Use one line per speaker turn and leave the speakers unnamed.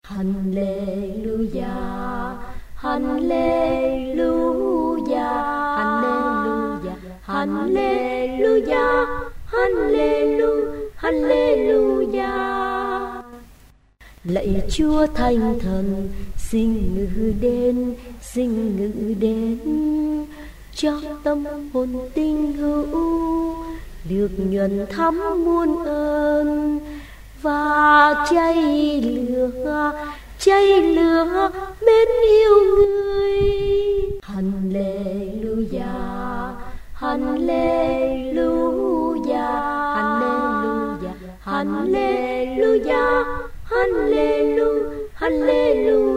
Hallelujah, Hallelujah, Hallelujah, Hallelujah, Hallelujah, Hallelujah. Lạy Chúa Thánh Thần, xin ngự đến cho tâm hồn tình hữu được nhuần thắm muôn ơn và cháy lửa mến yêu người. Hallelujah, Hallelujah, Hallelujah, Hallelujah, Hallelujah, Hallelujah.